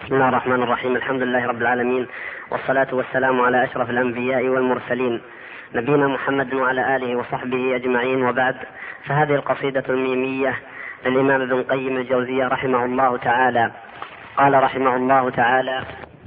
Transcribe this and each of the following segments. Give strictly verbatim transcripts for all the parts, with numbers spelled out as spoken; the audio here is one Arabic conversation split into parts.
بسم الله الرحمن الرحيم. الحمد لله رب العالمين، والصلاة والسلام على أشرف الأنبياء والمرسلين نبينا محمد وعلى آله وصحبه أجمعين، وبعد. فهذه القصيدة الميمية للإمام ابن قيم الجوزية رحمه الله تعالى. قال رحمه الله تعالى: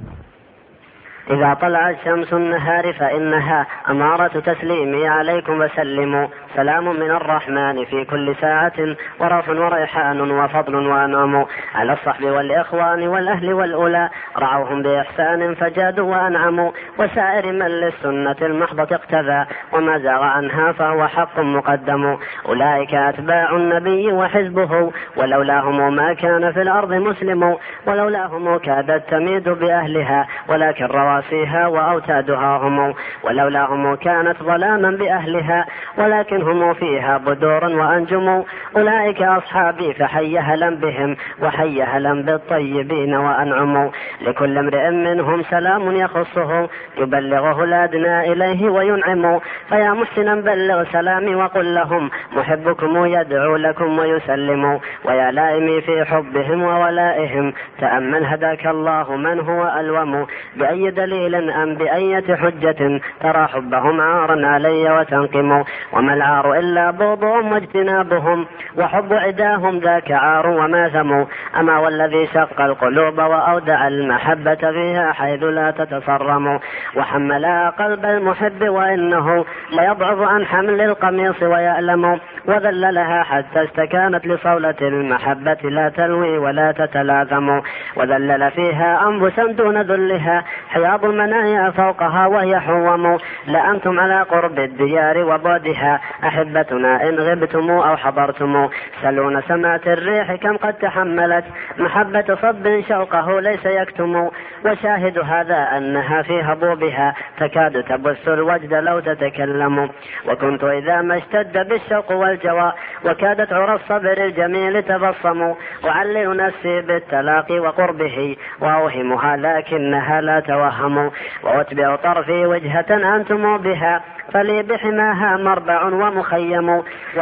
إذا طلعت شمس النهار فإنها أمارة تسليمي عليكم وسلموا، سلام من الرحمن في كل ساعة، ورف وريحان وفضل وأنعم على الصحب والإخوان والأهل والأولى، رعوهم بإحسان فجادوا وأنعموا، وسائر من للسنة المحضة اقتدى، وما زاغ عنها فهو حق مقدم. أولئك أتباع النبي وحزبه، ولولاهم ما كان في الأرض مسلم، ولولاهم كادت تميد بأهلها، ولكن رواسيها وأوتادها هم، ولولاهم كانت ظلاما بأهلها، ولكن هم فيها بدور وأنجم. أولئك أصحابي فحي هلا بهم، وحي هلا بالطيبين وأنعموا. لكل امرئ منهم سلام يخصه، يبلغه الأدنى إليه وينعم. فيا محسنا بلغ سلامي وقل لهم، محبكم يدعو لكم ويسلم. ويا لائمي في حبهم وولائهم، تأمل هداك الله من هو ألوم. بأي دليل أم بأية حجة ترى حبهم عارا علي وتنقم. وما العار إلا بغضهم واجتنابهم، وحب عداهم ذاك عار وما ذم. أما والذي شق القلوب وأودع المحبة فيها حيث لا تتصرم. وحملها قلب المحب وإنه ليضعف عن حمل القميص ويألم. وذللها حتى استكانت لصولة المحبة لا تلوي ولا تتلاثم. وذلل فيها أنفسا دون ذلها، حياض المنايا فوقها وهي حوم. لأنتم على قرب الديار وبعدها، أحبتنا إن غبتم أو حضرتم. سلون سمات الريح كم قد تحملت، محبة صب شوقه ليس يكتم. وشاهد هذا أنها في هبوبها، تكاد تبث الوجد لو تتكلم. وكنت إذا ما اشتد بالشوق والجوى، وكادت عرى الصبر الجميل تبصم. وعلي نفسي بالتلاقي وقربه، وأوهمها لكنها لا توهم. وأتبع طرفي وجهة أنتم بها، فلي بحماها مربع ومخيم.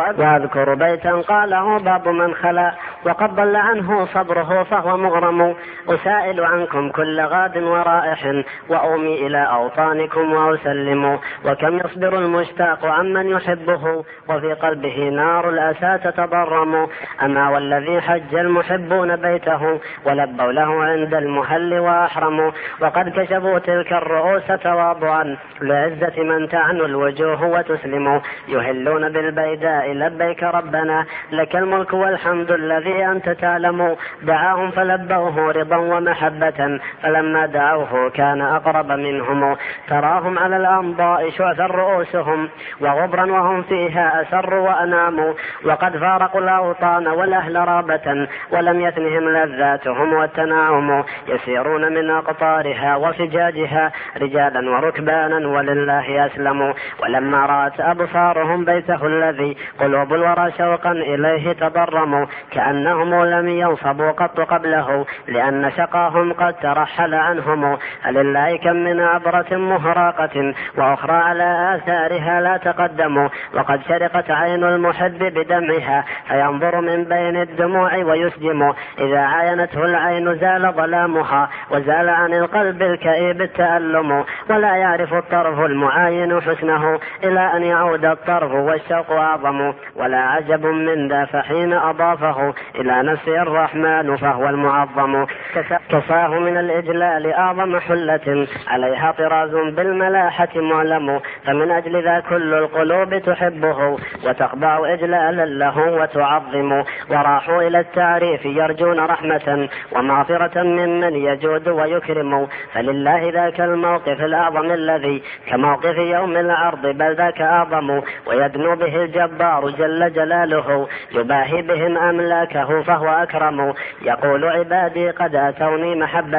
وأذكر بيتا قاله بعض من خلا، وقد ضل عنه صبره فهو مغرم. أسائل عنكم كل غاد ورائح، وأومي إلى أوطانكم وأسلم. وكم يصبر المشتاق عمن يحبه، وفي قلبه نار الأسى تتضرم. أما والذي حج المحبون بيته، ولبوا له عند المهل وأحرموا. وقد كشفوا تلك الرؤوس تواضعا، لعزة من تعنو الوجوه وتسلم. يهلون بالبيداء لبيك ربنا، لك الملك والحمد الذي أنت تعلم. دعاهم فلبوه رضا ومحبة، فلما دعوه كان أقرب منهم. تراهم على الأنضاء شعثا رؤوسهم، وغبرا وهم فيها أسر وأناموا. وقد فارقوا الأوطان والأهل رابة، ولم يثنهم لذاتهم والتناعم. يسيرون من أقطارها وفجاجها، رجالا وركبانا ولله أسلموا. ولما رأت أبصارهم بيته الذي قلوب الورى شوقا إليه تضرموا، كأنهم لم ينصبوا قط قبله، لأن شقاهم قد ترحل عنهم. فلله كم من عبرة مهراقة، وأخرى على آثارها لا تقدموا. وقد شرقت عين المحب بدمعها، فينظر من بين الدموع ويسجم. إذا عاينته العين زال ظلامها، وزال عن القلب الكئيب التألم. ولا يعرف الطرف المعاين حسنه، إلى أن يعود الطرف والشوق أعظم. ولا عجب من ذا فحين أضافه إلى نفسه الرحمن فهو المعظم. كفاه من الإجلال أعظم حلة، عليها طراز بالملاحة معلم. فمن أجل ذا كل القلوب تحبه، وتخضع إجلالا له وتعظم. وراحوا إلى التعريف يرجون رحمة ومغفرة ممن يجود ويكرم. فلله ذاك الموقف الأعظم الذي كموقف يوم العرض، بل ذاك أعظم. ويدنو به الجبار جل جلاله، يباهي بهم أملاكه فهو أكرم. يقول عبادي قد أتوني محبة،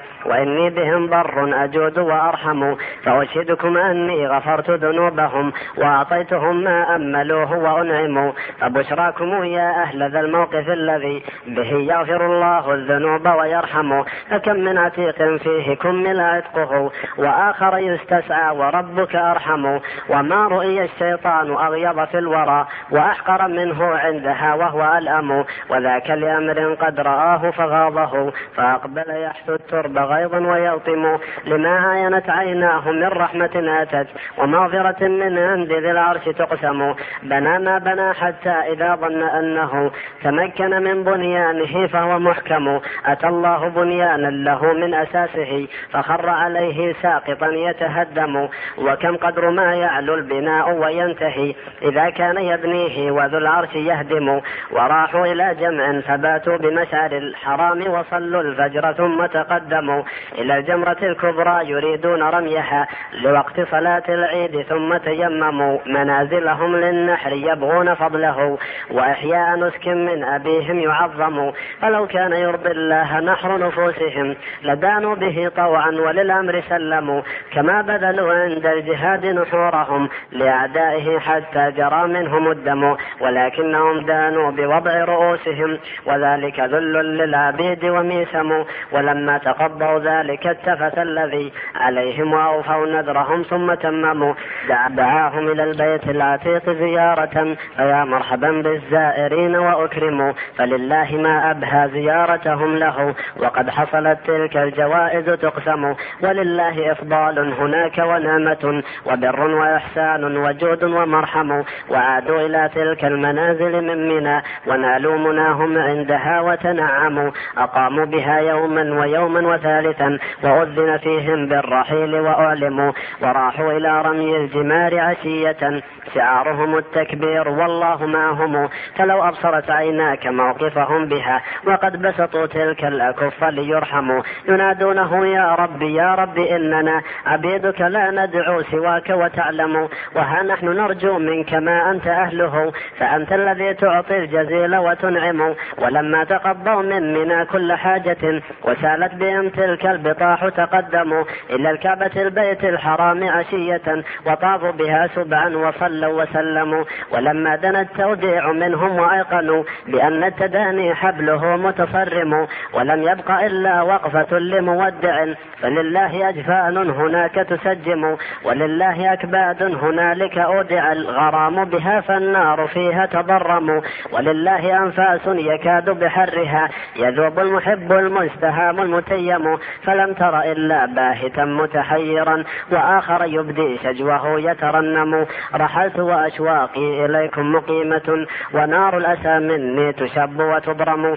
وإني بهم بر أجود وأرحم، فأشهدكم أني غفرت ذنوبهم وأعطيتهم ما أملوه وأنعموا، فبشراكم يا أهل ذا الموقف الذي به يغفر الله الذنوب ويرحم. فكم من عتيق فيه كمل عتقه وآخر يستسعى وربك أرحم، وما رؤي الشيطان أغيظ في الورى وأحقر منه عندها وهو ألأم، وذاك لأمر قد رآه فغاضه فأقبل يحث الترب غيظا ويلطم، لما عاينت عيناه من رحمة أتت ومغفرة من عند ذي العرش تقسم. بنى ما بنى حتى إذا ظن أنه تمكن من بنيانه فهو محكم، أتى الله بنيانا له من أساسه فخر عليه ساقطا يتهدم. وكم قدر ما يعلو البناء وينتهي إذا كان يبنيه وذو العرش يهدم. وراحوا إلى جمع فباتوا بمشعر الحرام وصلوا الفجر ثم تقدموا إلى الجمرة الكبرى يريدون رميها لوقت صلاة العيد، ثم تيمموا منازلهم للنحر يبغون فضله وإحياء نسك من أبيهم يعظم. فلو كان يرضي الله نحر نفوسهم لدانوا به طوعا وللأمر سلموا، كما بذلوا عند الجهاد نحورهم لأعدائه حتى جرى منهم الدم، ولكنهم دانوا بوضع رؤوسهم وذلك ذل للعبيد وميسم. ولما تقضوا ذلك التفت الذي عليهم وأوفوا نذرهم ثم تمموا، دعاهم إلى البيت العتيق زيارة فيا مرحبا بالزائرين وأكرموا، فلله ما أبهى زيارتهم له وقد حصلت تلك الجوائز تقسم. ولله إفضال هناك ونعمة وبر وإحسان وجود ومرحم، وعادوا إلى تلك المنازل من منى ونالوا مناهم عندها وتنعموا، أقاموا بها يوما ويوما وثالثا وأذن فيهم بالرحيل وأعلموا، وراحوا إلى رمي الجمار عشية شعارهم التكبير والله معهم. فلو أبصرت عيناك موقفهم بها وقد بسطوا تلك الأكف ليرحموا، ينادونه يا ربي يا ربي إننا عبيدك لا ندعو سواك وتعلم، وها نحن نرجو منك ما أنت أهله فأنت الذي تعطي الجزيل وتنعم. ولما تقضوا من منا كل حاجة وسالت بهم تلك البطاح تقدموا إلى الكعبة البيت الحرام عشية وطافوا بها سبعا وصلوا وسلموا. ولما دنا التوديع منهم وأيقنوا بأن التداني حبله متصرم، ولم يبق إلا وقفة لمودع فلله أجفان هناك تسجم، ولله أكباد هنالك أودع الغرام بها فالنار فيها تضرم، ولله أنفاس يكاد بحرها يذوب المحب المستهام المتيم. فلم تر إلا باهتا متحيرا وآخر يبدي شجوه يترنم، رحلت وأشواقي إليكم مقيمة ونار الأسى مني تشب وتضرم،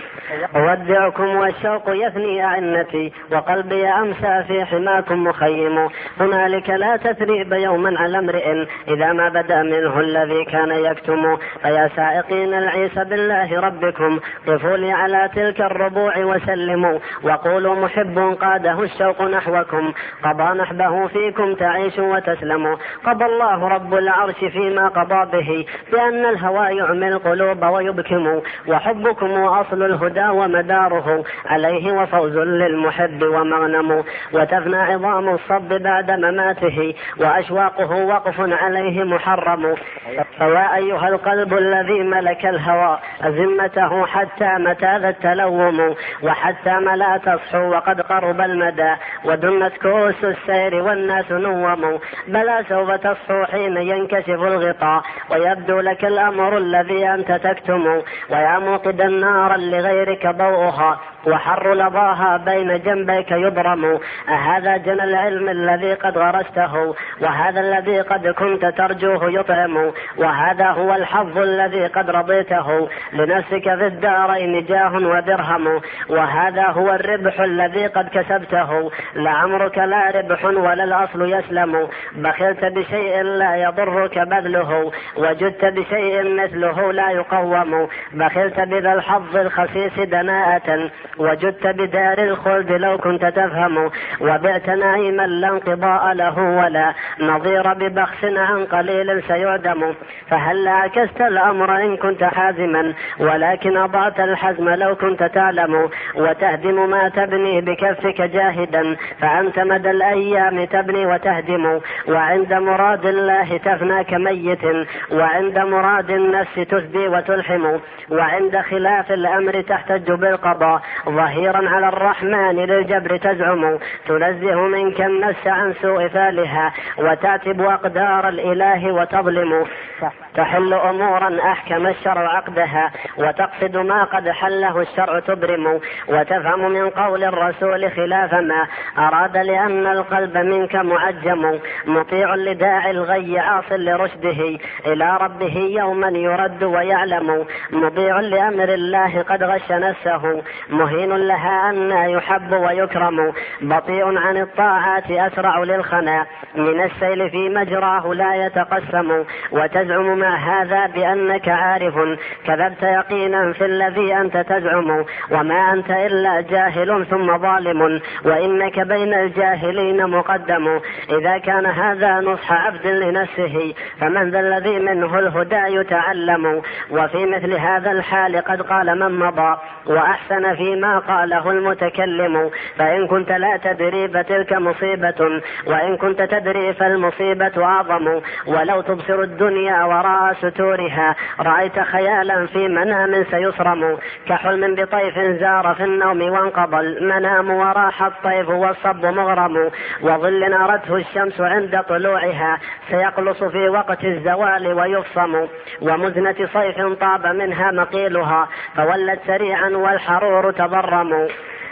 أودعكم والشوق يثني أعنتي وقلبي أمسى في حماكم مخيم. هنالك لا تثريب يوما على امرئ إذا ما بدا منه الذي كان يكتم، فيا سائقين العيسى بالله ربكم قفوا لي على تلك الربوع وسلموا، وقولوا محب قاده الشوق نحوكم قضى نحبه فيكم تعيش وتسلم. قضى الله رب العرش فيما قضى به بأن الهوى يعمي القلوب ويبكم، وحبكم أصل الهدى ومداره عليه وفوز للمحب ومغنم، وتفنى عظام الصب بعد مماته وأشواقه وقف عليه محرم. فيا أيها القلب الذي ملك الهوى أزمته حتى متى ذا التلوم، وحتى ملا تصحو وقد قرب المدى ودنت كؤوس السير والناس نوم، بلا سوف تصحو حين ينكشف الغطاء ويبدو لك الأمر الذي أنت تكتم، ويا موقدا نارا لغيرك ضوءها وحر لظاها بين جنبيك يضرم. أهذا جنى العلم الذي قد غرسته وهذا الذي قد كنت ترجوه يطعم، وهذا هو الحظ الذي قد رضيته لنفسك في الدارين جاه ودرهم، وهذا هو الربح الذي قد كسبته لعمرك لا ربح ولا الأصل يسلم. بخلت بشيء لا يضرك بذله وجدت بشيء مثله لا يقوم. بخلت بذا الحظ الخسيس دناءة وجدت بدار الخلد لو كنت تفهم. وبعت نعيما لا انقضاء له ولا نظير ببخس عن قليل سيعدم. فهل عكست الأمر إن كنت حازما ولكن أضعت الحزم لو كنت تعلم. وتهدم ما تبني بكفك جاهدا فأنت مدى الأيام تبني وتهدم. وعند مراد الله تفنى كميت وعند مراد النفس تسدي وتلحم. وعند خلاف الأمر تحتج بالقضاء ظهيرا على الرحمن للجبر تزعم. تنزه منك النفس عن سوء فالها وتعتب أقدار الإله وتظلم. تحل أمورا أحكم الشرع عقدها وتقصد ما قد حله الشرع تبرم. وتفهم من قول الرسول خلاف ما أراد لأن القلب منك معجم. مطيع لداعي الغي عاص لرشده إلى ربه يوما يرد ويعلم. مطيع لأمر الله قد غش نفسه مهين لها أن يحب ويكرم. بطيء عن الطاعات أسرع للخنا من السيل في مجراه لا يتقسم. وتزعم مع هذا بأنك عارف كذبت يقينا في الذي أنت تزعم. وما أنت إلا جاهل ثم ظالم وإنك بين الجاهلين مقدم. إذا كان هذا نصح عبد لنفسه فمن ذا الذي منه الهدى يتعلم. وفي مثل هذا الحال قد قال من مضى وأحسن فيما قاله المتكلم. فإن كنت لا تدري فتلك مصيبة وإن كنت تدري فالمصيبة أعظم. ولو تبصر الدنيا وراء ستورها رأيت خيالا في منام سيصرم. كحلم بطيف زار في النوم وانقضى المنام وراح الطيف والصب مغرم. وظل نارته الشمس عند طلوعها سيقلص في وقت الزوال ويفصم. ومزنة صيف طاب منها مقيلها فولت سريعا والحرور تضرم.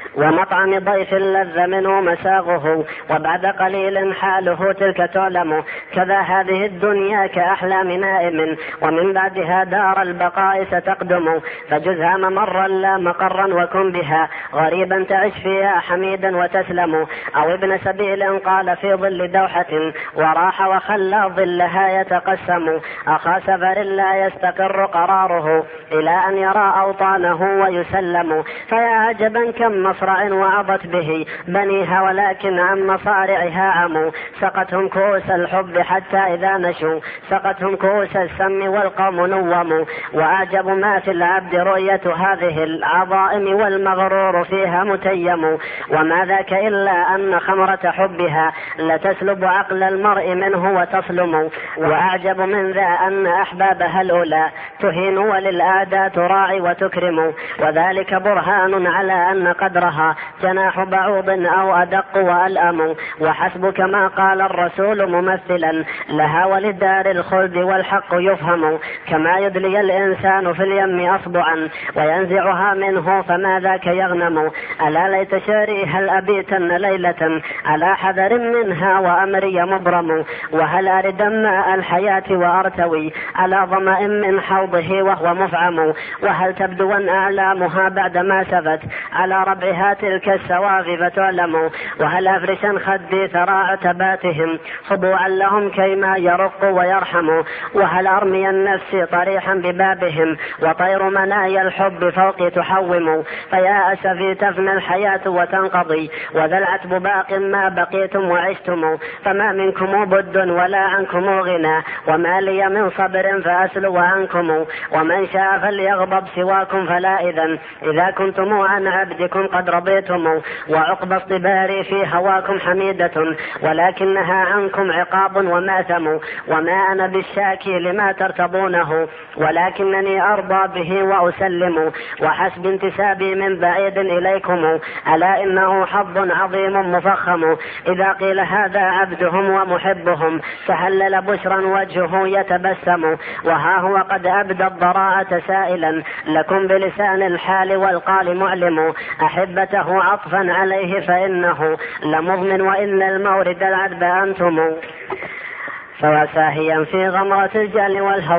ومطعم ضيف لذ منه مساغه وبعد قليل حاله تلك تعلم. كذا هذه الدنيا كأحلام نائم ومن بعدها دار البقاء ستقدم. فجزها ممرا لا مقرا وكن بها غريبا تعش فيها حميدا وتسلم. أو ابن سبيل قال في ظل دوحة وراح وخلى ظلها يتقسم. أخا سفر لا يستقر قراره إلى أن يرى أوطانه ويسلم. فيا عجبا كم مصرع وعظت به بنيها ولكن عن مصارعها عموا. سقتهم كؤوس الحب حتى إذا نشوا سقتهم كؤوس السم والقوم نوموا. وأعجب ما في العبد رؤية هذه العظائم والمغرور فيها متيم. وما ذاك إلا أن خمرة حبها لتسلب عقل المرء منه وتصلم. وأعجب من ذا أن أحبابها الأولى تهين وللأعداء تراعي وتكرم. وذلك برهان على أن قدرها جناح بعوض أو أدق وألأم. وحسبك ما قال الرسول ممثلا لها ولدار الخلد والحق يفهم. كما يدلي الإنسان في اليم أصبعا وينزعها منه فما ذاك يغنم. ألا ليت شعري هل أبيتن ليلة على حذر منها وأمري مبرم. وهل أرد ماء الحياة وأرتوي على ظمأ من حوضه وهو مفعم. وهل تبدون أعلامها بعدما سبت على ربعها تلك السواغ فتعلم. وهل أفرشا خدي ثرى عتباتهم خضوعا لهم كيما يرق ويرحم. وهل أرمي النفس طريحا ببابهم وطير منايا الحب فوقي تحوم. فيا أسفي تفنى الحياة وتنقضي وذا العتب باق ما بقيتم وعشتم. فما منكم بد ولا عنكم غنى وما لي من صبر فأسلو عنكم. ومن شاء فليغضب سواكم فلا إذن إذا كنتم عن عبدكم قد رضيتم. وعقب اصطباري في هواكم حميدة ولكنها عنكم عقاب وماثم. وما أنا بالشاكي لما ترتضونه ولكنني أرضى به وأسلم. وحسب انتسابي من بعيد إليكم ألا إنه حظ عظيم مفخم. إذا قيل هذا عبدهم ومحبهم فهلل بشرا وجهه يتبسم. وها هو قد أبدى الضراعة سائلا لكم بلسان الحال والقال معلم. أحبته عطفا عليه فإنه لمضمن وإن المورد العذب أنتم. فوساهيا في غمرة الجل والهوى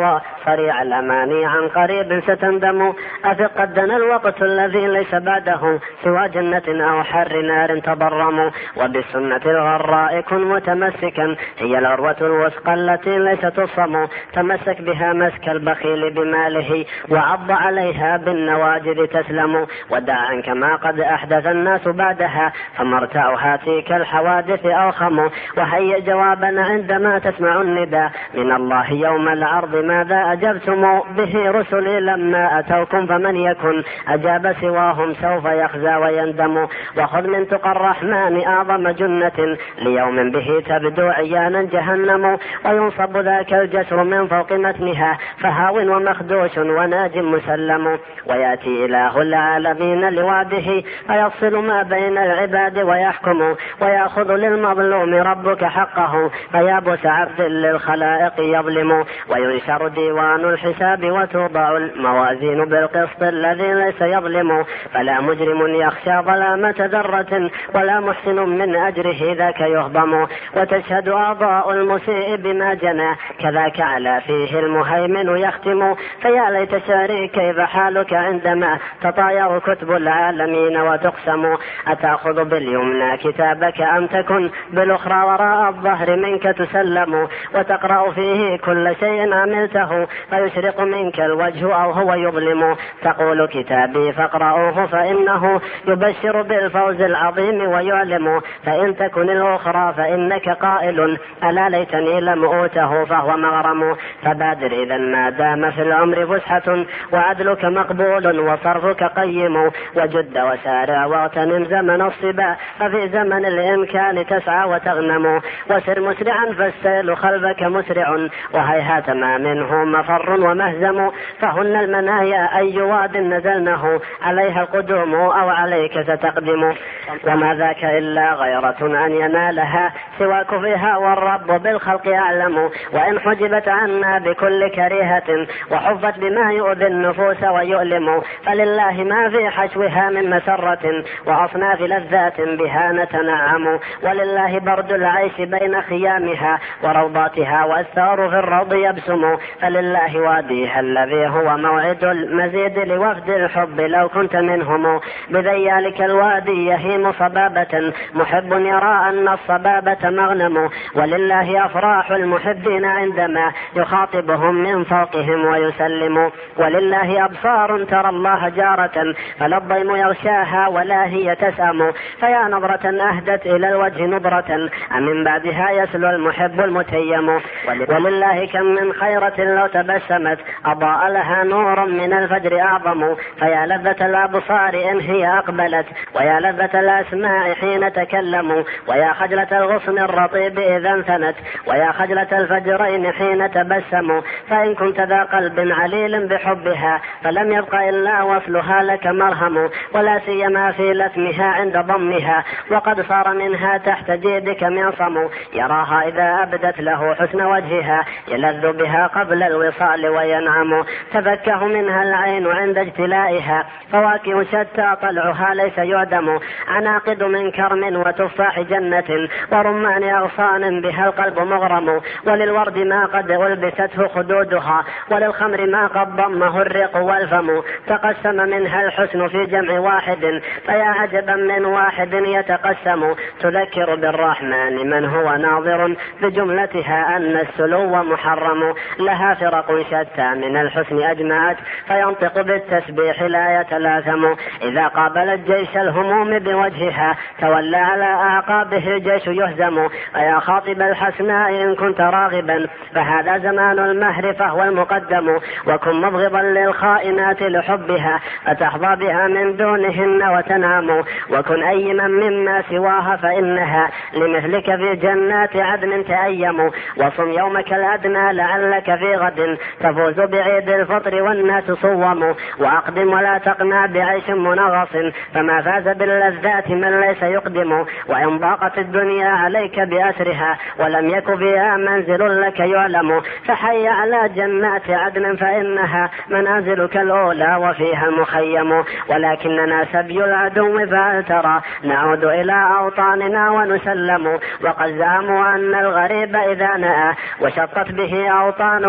صريع الأماني عن قريب ستندم. أثق قد دنا الوقت الذي ليس بعده سوى جنة أو حر نار تضرم. وبالسنة الغراء كن متمسكا هي العروة الوثقى التي ليس تصم. تمسك بها مسك البخيل بماله وعض عليها بالنواجذ تسلم. ودع عنك ما قد أحدث الناس بعدها فمرتعها تلك الحوادث أوخم. وهيئ جوابا عندما تسمع النداء من الله يوم العرض ماذا أجبتم به رسلي لما أتوكم فمن يكن أجاب سواهم سوف يخزى ويندم. وخذ من تقى الرحمن أعظم جنة ليوم به تبدو عيانا جهنم. وينصب ذاك الجسر من فوق متنها فهاو ومخدوش وناج مسلم. ويأتي إله العالمين لوعده فيفصل ما بين العباد ويحكم. ويأخذ للمظلوم ربك حقه فيابس عبد للخلائق يظلم. وينشر ديوان الحساب وتوضع الموازين بالقسط الذي ليس يظلم. فلا مجرم يخشى ظلامة ذرة ولا محسن من أجره ذاك يهضم. وتشهد أعضاء المسيء بما جنى كذاك على فيه المهيمن يختم. فيا ليت شعري كيف حالك عندما تطاير كتب العالمين وتقسم. أتأخذ باليمنى كتابك أم تكن بالأخرى وراء الظهر منك تسلم. وتقرأ فيه كل شيء عملته فيشرق منك الوجه أو هو يظلم. تقول كتابي فاقرأوه فإنه يبشر بالفوز العظيم ويعلم. فإن تكن الأخرى فإنك قائل ألا ليتني لم أوته فهو مغرم. فبادر إذا ما دام في العمر فسحة وعدلك مقبول وصرفك قيم. وجد وسارع واغتنم زمن الصبا ففي زمن الإمكان تسعى وتغنم. وسر مسرعا فالسيل خلفك مسرع وهيهات ما منه مفر ومهزم. فهن المنايا أي واد نزلنه عليها القدوم أو عليك ستقدم. وما ذاك إلا غيرة أن ينالها سواك فيها والرب بالخلق أعلم. وإن حجبت عنا بكل كريهة وحفت بما يؤذي النفوس ويؤلم فلله ما في حشوها من مسرة وأصناف لذات بها نتنعم. ولله برد العيش بين خيامها وروضاتها والثار في الروض يبسم. فلله واديها الذي هو موعد المزيد لوفد الحب لو كنت منهم. بذيالك الوادي يهيم صبابة محب يرى أن الصبابة مغنم. ولله أفراح المحبين عندما يخاطبهم من فوقهم ويسلم. ولله أبصار ترى الله جارة فلا الضيم يغشاها ولا هي تسأم. فيا نظرة أهدت إلى الوجه نظرة أمن بعدها يسلو المحب المتيم. ولله كم من خيرة لو تبسمت أضاء لها نور من الفجر أعظم. فيا لذة الأبصار إن هي أقبلت ويا لذة الأسماع حين تكلموا. ويا خجلة الغصن الرطيب إذا انثنت ويا خجلة الفجرين حين تبسموا. فإن كنت ذا قلب عليل بحبها فلم يبق إلا وصلها لك مرهم. ولا سيما في لثمها عند ضمها وقد صار منها تحت جيدك معصم. يراها إذا أبدت له حسن وجهها يلذ بها قبل الوصال وينعم. تفكه منها العين عند اجتلائها فواكه شتى طلعها ليس يعدم. عناقد من كرم وتفاح جنة ورمان أغصان بها القلب مغرم. وللورد ما قد ألبسته خدودها وللخمر ما قد ضمه الرق والفم. تقسم منها الحسن في جمع واحد فيا عجبا من واحد يتقسم. تذكر بالرحمن من هو ناظر بجملتها أن السلو محرم. لها فرق شتى من الحسن أجمعت فينطق بالتسبيح لا يتلاثم. إذا قابلت جيش الهموم بوجهها تولى على أعقابه الجيش يهزم. ويا خاطب الحسناء إن كنت راغبا فهذا زمان المهر فهو المقدم. وكن مبغضا للخائنات لحبها فتحظى بها من دونهن وتنعم. وكن أيما مما سواها فإنها لمثلك في جنات عدن تأيم. وصم يومك الأدنى لعلك في غد تفوز بعيد الفطر والناس صوم. وأقدم ولا تقنع بعيش منغص فما فاز باللذات من ليس يقدم. وإن ضاقت الدنيا عليك بأسرها ولم يك فيها منزل لك يعلم فحي على جنات عدن فإنها منازلك الأولى وفيها المخيم. ولكننا سبي العدو فهل ترى نعود إلى أوطاننا ونسلم. وقد زعموا أن الغريب إذا نأى وشطت به أوطانه فهو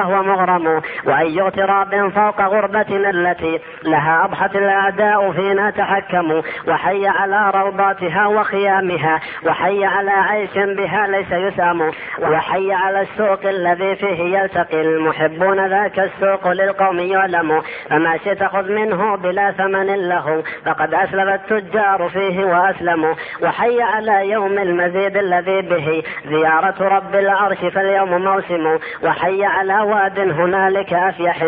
فهو مغرم، وأي اغتراب فوق غربتنا التي لها أضحت الأعداء فينا تحكموا، وحي على روضاتها وخيامها، وحي على عيش بها ليس يسام، وحي على السوق الذي فيه يلتقي المحبون، ذاك السوق للقوم يعلم، فما شئت خذ منه بلا ثمن له، فقد أسلم التجار فيه وأسلموا، وحي على يوم المزيد الذي به زيارة رب العرش فاليوم موسم، وحي على واد هنالك أفيح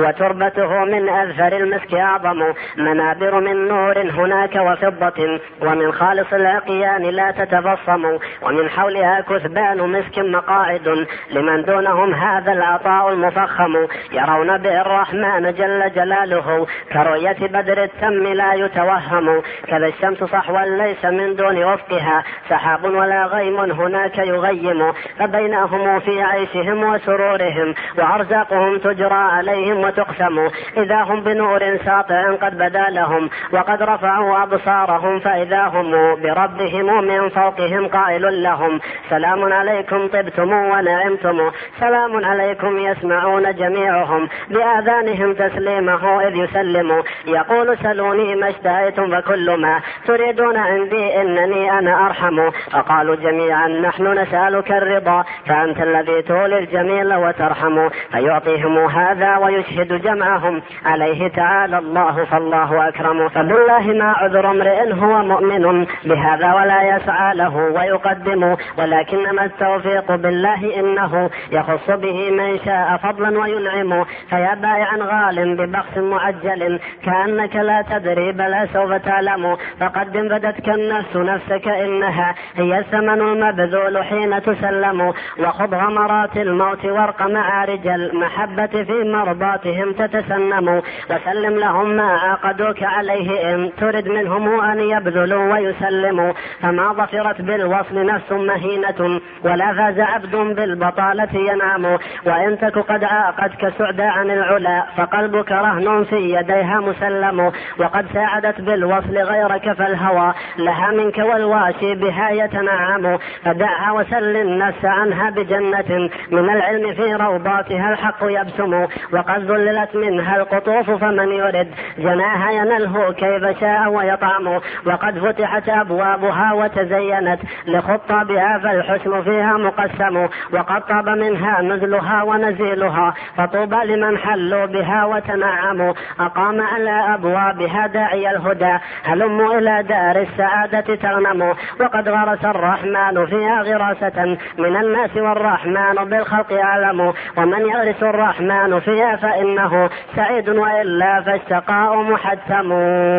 وتربته من أذفر المسك أعظم، منابر من نور هناك وفضة ومن خالص العقيان لا تتبصم، ومن حولها كثبان مسك مقاعد لمن دونهم هذا العطاء المفخم، يرون به الرحمن جل جلاله كرؤية بدر التم لا يتوهم، كذا الشمس صحوا ليس من دون وفقها سحاب ولا غيم هناك يغيم، فبينهم في عيشهم وسرورهم وأرزاقهم تجرى عليهم وتقسم، إذا هم بنور ساطع قد بدا لهم وقد رفعوا أبصارهم، فإذا هم بربهم من فوقهم قائل لهم سلام عليكم طبتم ونعمتم، سلام عليكم يسمعون جميعهم بآذانهم تسليمه إذ يسلم، يقول سلوني ما اشتهيتم فكل ما تريدون عندي إنني أنا أرحم، فقالوا جميعا نحن نسألك الرضا فأنت الذي تولي الجميل وترحم، فيعطيهم هذا ويشهد جمعهم عليه تعالى الله فالله أكرم، فبالله ما عذر امرئ هو مؤمن بهذا ولا يسعى له ويقدم، ولكنما التوفيق بالله إنه يخص به من شاء فضلا وينعم، فيا بائعا غال ببخس معجل كأنك لا تدري بل سوف تعلم، فقدم بدتك النفس نفسك إنها هي الثمن المبذول حين تسلم، وخذ غمرات الموت وارق معارج المحبة في مرضاتهم تتسنم، وسلم لهم ما عقدوك عليه إن ترد منهم أن يبذلوا ويسلموا، فما ظفرت بالوصل نفس مهينة ولا فاز عبد بالبطالة ينعم، وإن تك قد عاقدك سعدا عن العلا فقلبك رهن في يديها مسلم، وقد ساعدت بالوصل غيرك فالهوى لها منك والواشي بها يتنعم، فدعها وسل النفس عنها بجنة من العلم في روضاتها الحق يبسم، وقد ذللت منها القطوف فمن يرد جناها ينله كيف شاء ويطعم، وقد فتحت أبوابها وتزينت لخطابها فالحسن فيها مقسم، وقد طاب منها نزلها ونزيلها فطوبى لمن حلوا بها وتنعموا، أقام على أبوابها داعي الهدى هلموا إلى دار السعادة تغنموا، وقد غرس الرحمن فيها غراسة من الناس والرحمن بالخلق أعلم، ومن يغرس الرحمن فيها فإنه سعيد وإلا فالشقاء محتم.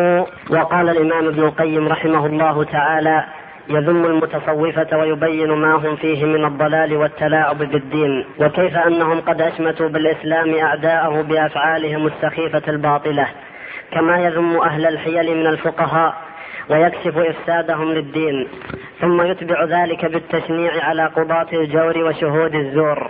وقال الإمام ابن القيم رحمه الله تعالى يذم المتصوفة ويبين ما هم فيه من الضلال والتلاعب بالدين، وكيف أنهم قد أشمتوا بالإسلام أعداءه بأفعالهم السخيفة الباطلة، كما يذم أهل الحيل من الفقهاء ويكشف إفسادهم للدين، ثم يتبع ذلك بالتشنيع على قضاة الجور وشهود الزور،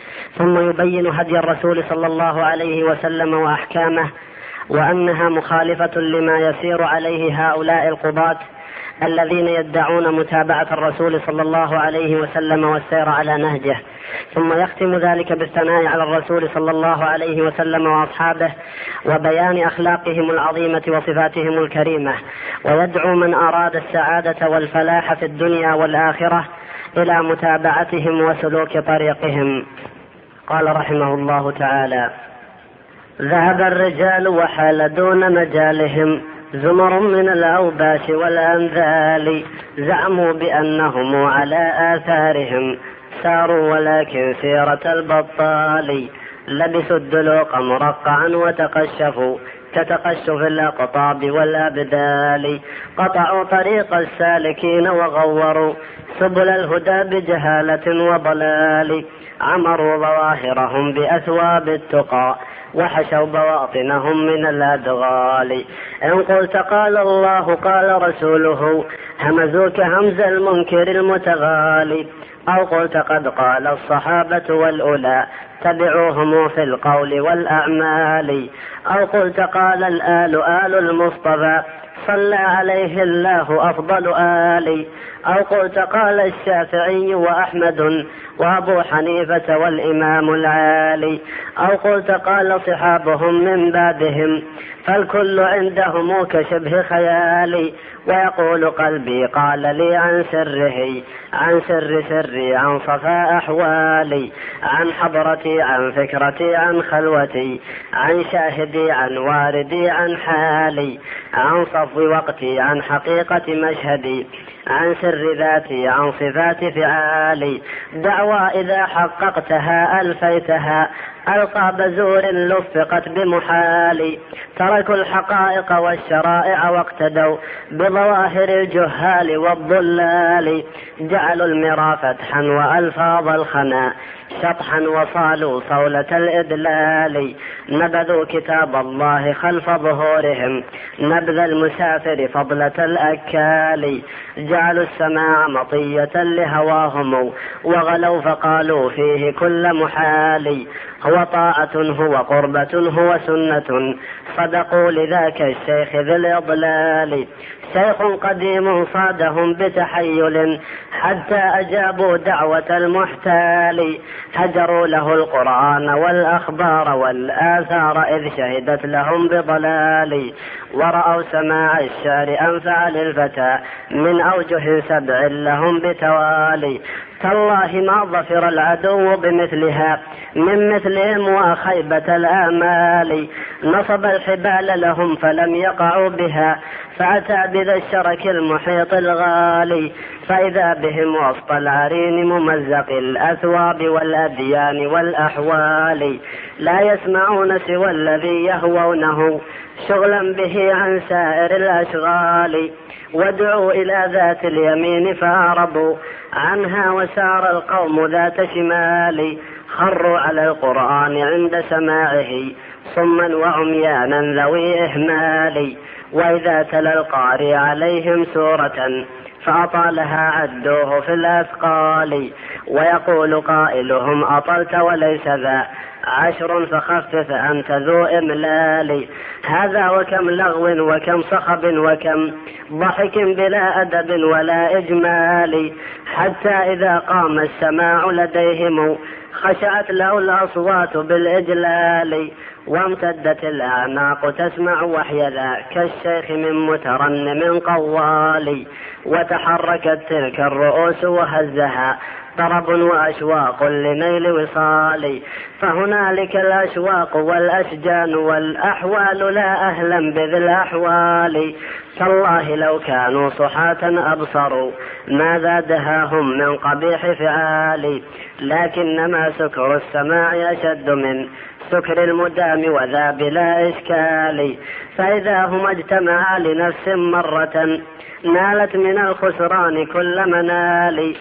ثم يبين هدي الرسول صلى الله عليه وسلم وأحكامه وأنها مخالفة لما يسير عليه هؤلاء القضاة الذين يدعون متابعة الرسول صلى الله عليه وسلم والسير على نهجه، ثم يختم ذلك بالثناء على الرسول صلى الله عليه وسلم وأصحابه وبيان أخلاقهم العظيمة وصفاتهم الكريمة، ويدعو من أراد السعادة والفلاح في الدنيا والآخرة إلى متابعتهم وسلوك طريقهم. قال رحمه الله تعالى: ذهب الرجال وحال دون مجالهم زمر من الأوباش والأنذال، زعموا بأنهم على آثارهم ساروا ولكن سيرة البطال، لبسوا الدلوق مرقعا وتقشفوا كتقشف الأقطاب والأبدال، قطعوا طريق السالكين وغوروا سبل الهدى بجهالة وضلال، عمروا ظواهرهم بأثواب التقى وحشوا بواطنهم من الأدغال، إن قلت قال الله قال رسوله همزوك همز المنكر المتغالي، أو قلت قد قال الصحابة والأولى تبعوهم في القول والأعمال، أو قلت قال الآل آل المصطفى صلى عليه الله أفضل آل. أو قلت قال الشافعي وأحمد وأبو حنيفة والإمام العالي. أو قلت قال صحابهم من بعدهم فالكل عندهم كشبه خيالي. ويقول قلبي قال لي عن سره، عن سر سري، عن صفاء أحوالي، عن حضرتي، عن فكرتي، عن خلوتي، عن شاهدي، عن واردي، عن حالي، عن صفو وقتي، عن حقيقة مشهدي، عن سر ذاتي، عن صفات فعالي. دعوى إذا حققتها ألفيتها ألقى بزور لفقت بمحال. تركوا الحقائق والشرائع واقتدوا بظواهر الجهال والضلال. جعلوا المرى فتحا وألفاظ الخنا شطحا وصالوا صولة الإدلال. نبذوا كتاب الله خلف ظهورهم نبذ المسافر فضلة الأكال. جعلوا السماع مطية لهواهم وغلوا فقالوا فيه كل محال. هو طاعة هو قربة هو سنة صدقوا لذاك الشيخ ذي الإضلال. شيخ قديم صادهم بتحيل حتى أجابوا دعوة المحتال. هجروا له القرآن والأخبار والآثار إذ شهدت لهم بضلال. ورأوا سماع الشعر أنفع للفتى من أوجه سبع لهم بتوالي. تالله ما ظفر العدو بمثلها من مثلهم وخيبة الآمال. نصب الحبال لهم فلم يقعوا بها فأتى بذا الشرك المحيط الغالي. فإذا بهم وسط العرين ممزق الأثواب والأديان والأحوال. لا يسمعون سوى الذي يهوونه شغلا به عن سائر الأشغال. ودعوا إلى ذات اليمين فأعرضوا عنها وسار القوم ذات شمال. خروا على القرآن عند سماعه صما وعميانا ذوي إهمال. وإذا تلا القارئ عليهم سورة فأطالها عدوه في الأثقال. ويقول قائلهم أطلت وليس ذا عشر فخفف أنت ذو إملال. هذا وكم لغو وكم صخب وكم ضحك بلا أدب ولا إجمال. حتى إذا قام السماع لديهم خشعت له الأصوات بالإجلال. وامتدت الأعناق تسمع وحي ذا كالشيخ من مترنم قوال. وتحركت تلك الرؤوس وهزها طرب وأشواق لنيل وصال. فهنالك الأشواق والأشجان والأحوال لا أهلا بذي الأحوال. تالله لو كانوا صحاة أبصروا ماذا دهاهم من قبيح فعال. لكنما سكر السماع أشد من سكر المدام وذا بلا إشكال. فإذا هم اجتمعا لنفس مرة نالت من الخسران كل منال.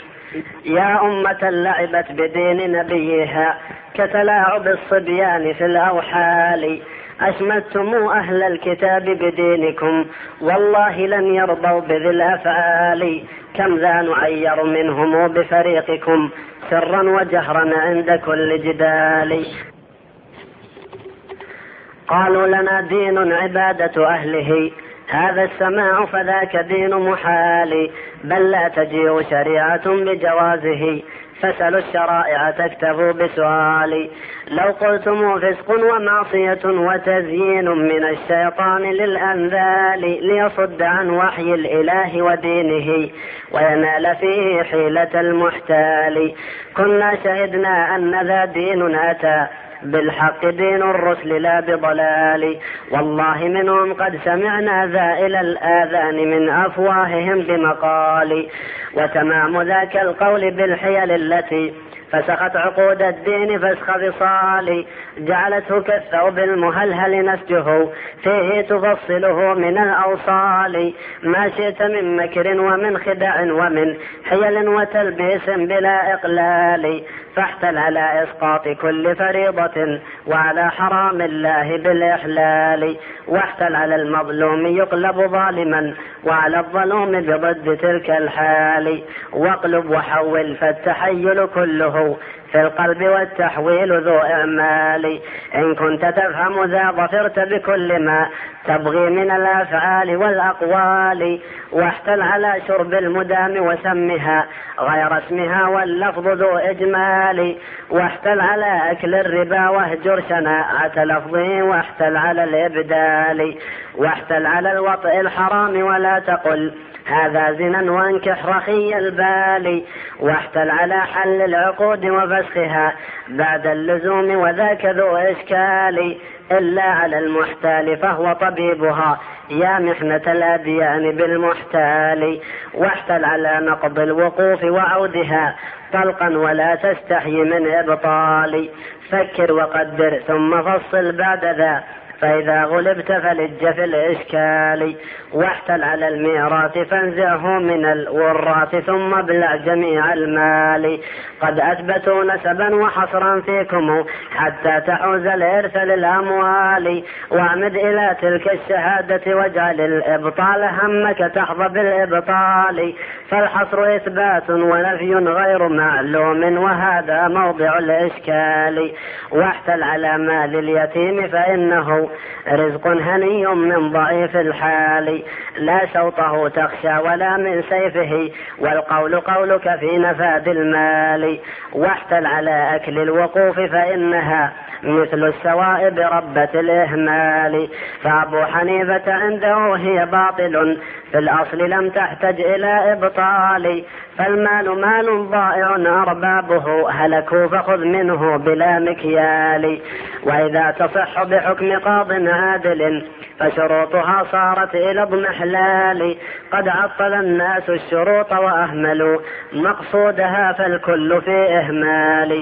يا أمة لعبت بدين نبيها كتلاعب الصبيان في الأوحال. أشمتم أهل الكتاب بدينكم والله لن يرضوا بذي الأفعال. كم ذا نعير منهم بفريقكم سرا وجهرا عند كل جدال. قالوا لنا دين عبادة أهله هذا السماع فذاك دين محال. بل لا تجيء شريعة بجوازه فسلوا الشرائع تكتفوا بسؤال. لو قلتم فسق ومعصية وتزيين من الشيطان للأنذال ليصد عن وحي الإله ودينه وينال فيه حيلة المحتال. كنا شهدنا أن ذا دين أتى بالحق دين الرسل لا بضلال. والله منهم قد سمعنا ذا إلى الآذان من أفواههم بمقال. وتمام ذاك القول بالحيل التي فسخت عقود الدين فسخ بصال. جعلته كالثوب المهلهل نسجه فيه تفصله من الأوصال. ما شئت من مكر ومن خدع ومن حيل وتلبيس بلا إقلال. فاحتل على إسقاط كل فريضة وعلى حرام الله بالإحلال. واحتل على المظلوم يقلب ظالما وعلى الظلوم بضد تلك الحال. واقلب وحول فالتحيل كله في القلب والتحويل ذو إعمال. إن كنت تفهم ذا ظفرت بكل ما تبغي من الأفعال والأقوال. واحتل على شرب المدام وسمها غير اسمها واللفظ ذو إجمال. واحتل على أكل الربا واهجر شناعة لفظه واحتل على الإبدال. واحتل على الوطء الحرام ولا تقل هذا زنا وانكح رخي البال. واحتل على حل العقود وفسخها بعد اللزوم وذاك ذو إشكال. إلا على المحتال فهو طبيبها يا محنة الأديان بالمحتال. واحتل على نقض الوقوف وعودها طلقا ولا تستحي من إبطال. فكر وقدر ثم فصل بعد ذا فإذا غلبت فلج في الإشكال. واحتل على الميراث فانزعه من الوراث ثم ابلع جميع المال. قد أثبتوا نسبا وحصرا فيكم حتى تحوز الإرث للأموال. واعمد إلى تلك الشهادة واجعل الإبطال همك تحظى بالإبطال. فالحصر إثبات ونفي غير معلوم وهذا موضع الإشكال. واحتل على مال اليتيم فإنه رزق هني من ضعيف الحال. لا شوطه تخشى ولا من سيفه والقول قولك في نفاد المال. واحتل على أكل الوقوف فإنها مثل السوائب ربة الإهمال. فأبو حنيفة عنده هي باطل في الأصل لم تحتج إلى إبطال. فالمال مال ضائع أربابه هلكوا فخذ منه بلا مكيال. وإذا تصح بحكم قاض عادل فشروطها صارت إلى اضمحلال. قد عطل الناس الشروط وأهملوا مقصودها فالكل في إهمال.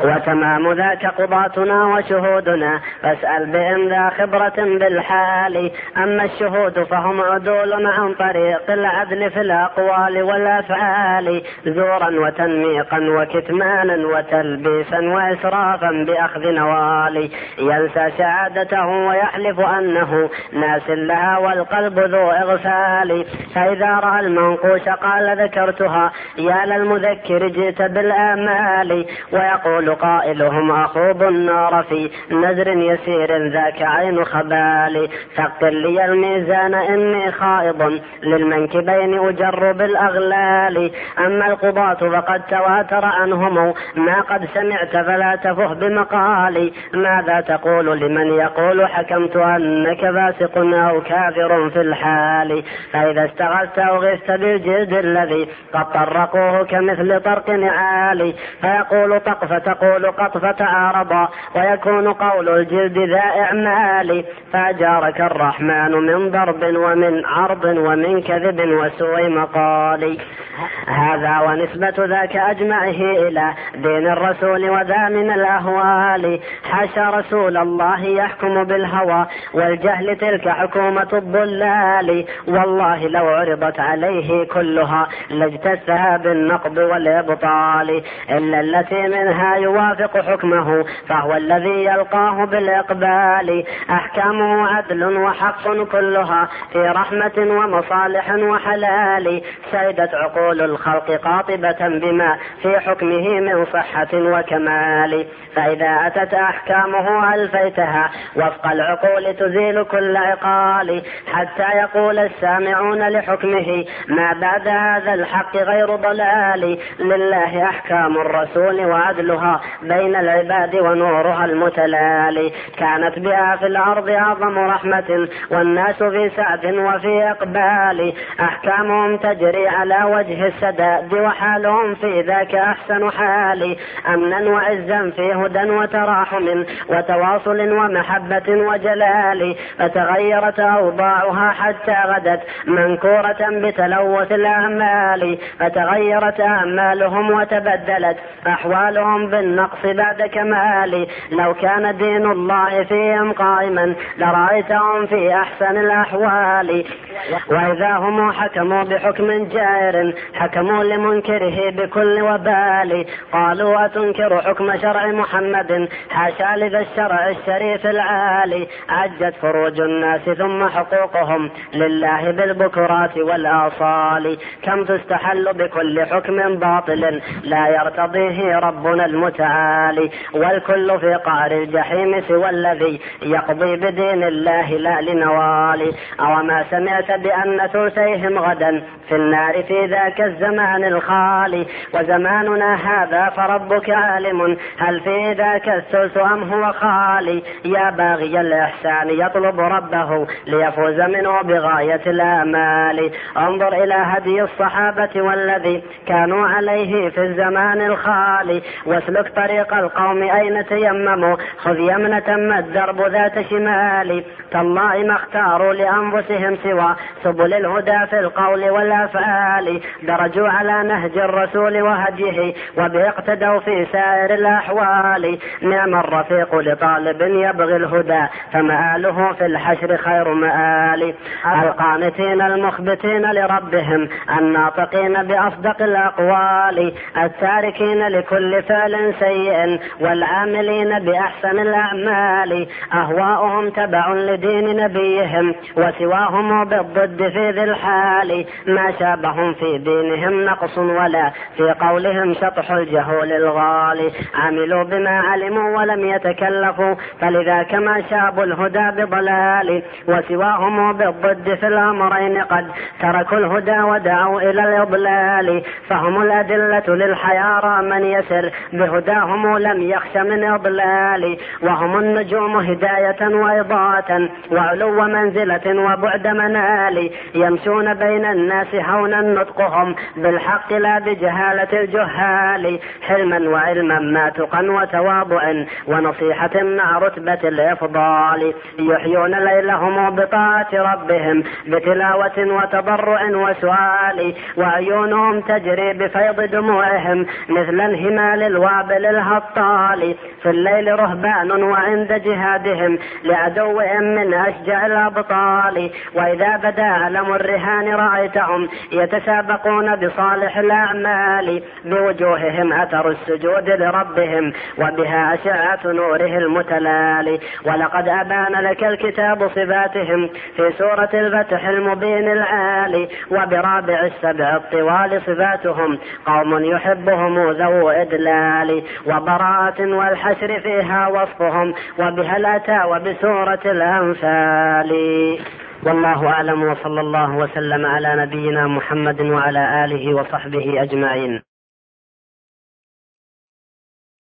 وتمام ذاك قضاتنا وشهودنا فاسأل بهم ذا خبرة بالحال. أما الشهود فهم عدول عن طريق العدل في الأقوال والأفعال زورا وتنميقا وكتمانا وتلبيسا وإسرافا بأخذ نوال. ينسى شهادته ويحلف أنه ناس لها والقلب ذو إغفال. فإذا رأى المنقوش قال ذكرتها يا للمذكر جئت بالآمال. ويقول قائلهم أخوض النار في نذر يسير ذاك عين خبال. ثقل لي الميزان إني خائض للمنكبين أجر بالأغلال. أما القضاة فقد تواتر عنهم ما قد سمعت فلا تفه بمقالي. ماذا تقول لمن يقول حكمت أنك فاسق أو كافر في الحال. فإذا استغثت أو غثت بالجلد الذي قد طرقوه كمثل طرق نعال. فيقول طق فتقول قط فتعارضا ويكون قول الجلد ذا إعمال. فأجارك الرحمن من ضرب ومن عرض ومن كذب وسوء مقال. هذا ونسبة ذاك أجمعه إلى دين الرسول وذا من الأهوال. حاشا رسول الله يحكم بالهوى والجهل تلك حكومة الضلال. والله لو عرضت عليه كلها لاجتثها بالنقض والإبطال إلا التي منها يوافق حكمه فهو الذي يلقاه بالإقبال. أحكامه عدل وحق كلها في رحمة ومصالح وحلال. سيدت عقول الخلق قاطبة بما في حكمه من صحة وكمال. فإذا أتت أحكامه ألفيتها وفق العقول تزيل كل عقال. حتى يقول السامعون لحكمه ما بعد هذا الحق غير ضلال. لله أحكام الرسول وعدلها بين العباد ونورها المتلالي. كانت بها في الأرض أعظم رحمة والناس في سعد وفي إقبال. أحكامهم تجري على وجه السداد وحالهم في ذاك أحسن حال. أمنا وعزا في هدى وتراحم وتواصل ومحبة وجلال. فتغيرت أوضاعها حتى غدت منكورة بتلوث الأعمال. فتغيرت أعمالهم وتبدلت أحوالهم بالنقص بعد كمال. لو كان دين الله فيهم قائما لرأيتهم في أحسن الأحوال. وإذا هم حكموا بحكم جائر حكم حكموا لمنكره بكل وبال. قالوا أتنكر حكم شرع محمد حاشا لذا الشرع الشريف العالي. عجت فروج الناس ثم حقوقهم لله بالبكرات والآصال. كم تستحل بكل حكم باطل لا يرتضيه ربنا المتعالي. والكل في قعر الجحيم سوى الذي يقضي بدين الله لا لنوال. أوما سمعت بأن ثلثيهم غدا في النار في ذاك الزمان الخالي. وزماننا هذا فربك عالم هل في ذاك الثلث أم هو خالي. يا باغي الإحسان يطلب ربه ليفوز منه بغاية الآمال. انظر إلى هدي الصحابة والذي كانوا عليه في الزمان الخالي. واسلك طريق القوم أين تيمموا خذ يمنة ما الدرب ذات شمال. تالله ما اختاروا لأنفسهم سوى سبل الهدى في القول والأفعال. درجوا على نهج الرسول وهديه وبه اقتدوا في سائر الأحوال. نعم الرفيق لطالب يبغي الهدى فمآله في الحشر خير مآل. القانتين المخبتين لربهم الناطقين بأصدق الأقوال. التاركين لكل فعل سيء والعاملين بأحسن الأعمال. أهواؤهم تبع لدين نبيهم وسواهم بالضد في ذي الحال. ما شابهم في دينهم نقص ولا في قولهم شطح الجهول الغالي. عملوا بما علموا ولم يتكلفوا فلذا كما شابوا الهدى بضلال. وسواهم بالضد في الأمرين قد تركوا الهدى ودعوا إلى الإضلال. فهم الأدلة للحيارى من يسر بهداهم لم يخش من إضلال. وهم النجوم هداية وإضاءة وعلو منزلة وبعد منال. يمشون بين الناس هونا نطقهم بالحق لا بجهالة الجهال. حلما وعلما ما تقا وتواضع ونصيحة مع رتبة الإفضال. يحيون ليلهم بطاعة ربهم بتلاوة وتضرع وسؤال. وعيونهم تجري بفيض دموعهم مثل انهمال الوابل الهطال. في الليل رهبان وعند جهادهم لعدوهم من أشجع الأبطال. وإذا بدا علم الرهان رأيتهم يتسابقون بصالح الأعمال. بوجوههم أثر السجود لربهم وبها أشعة نوره المتلال. ولقد أبان لك الكتاب صفاتهم في سورة الفتح المبين العالي. وبرابع السبع الطوال صفاتهم قوم يحبهم ذو إدلال وبراءة والحشر فيها وصفهم وبها الأتى وبسورة الأنفال. والله أعلم وصلى الله وسلم على نبينا محمد وعلى آله وصحبه أجمعين.